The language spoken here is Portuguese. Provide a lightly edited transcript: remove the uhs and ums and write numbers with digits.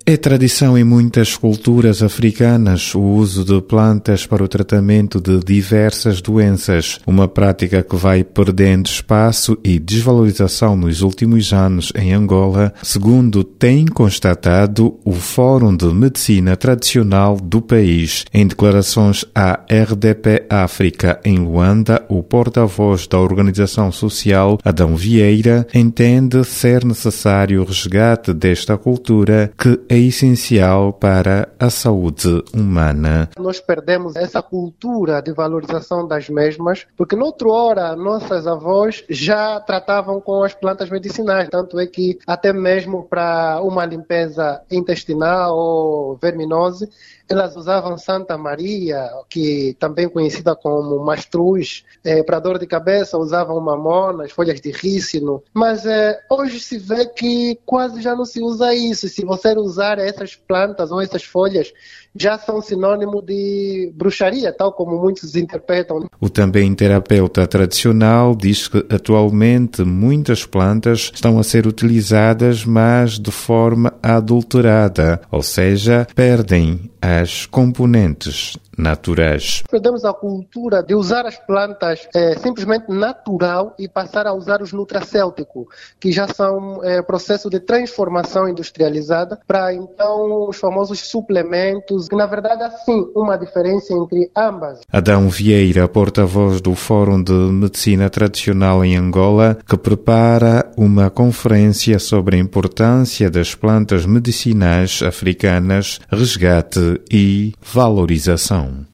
É tradição em muitas culturas africanas o uso de plantas para o tratamento de diversas doenças, uma prática que vai perdendo espaço e desvalorização nos últimos anos em Angola, segundo tem constatado o Fórum de Medicina Tradicional do país. Em declarações à RDP África em Luanda, o porta-voz da organização social, Adão Vieira, entende ser necessário o resgate desta cultura que é essencial para a saúde humana. Nós perdemos essa cultura de valorização das mesmas, porque noutra hora nossas avós já tratavam com as plantas medicinais, tanto é que até mesmo para uma limpeza intestinal ou verminose, elas usavam Santa Maria, que também conhecida como mastruz, para dor de cabeça usavam mamonas, folhas de rícino, mas hoje se vê que quase já não se usa isso. Se você usar essas plantas ou essas folhas, já são sinônimo de bruxaria, tal como muitos interpretam. O também terapeuta tradicional diz que atualmente muitas plantas estão a ser utilizadas, mas de forma adulterada, ou seja, perdem as componentes naturais. Perdemos a cultura de usar as plantas simplesmente natural e passar a usar os nutracêuticos, que já são processo de transformação industrializada, para então os famosos suplementos, que na verdade há sim uma diferença entre ambas. Adão Vieira, porta-voz do Fórum de Medicina Tradicional em Angola, que prepara uma conferência sobre a importância das plantas medicinais africanas, resgate e valorização.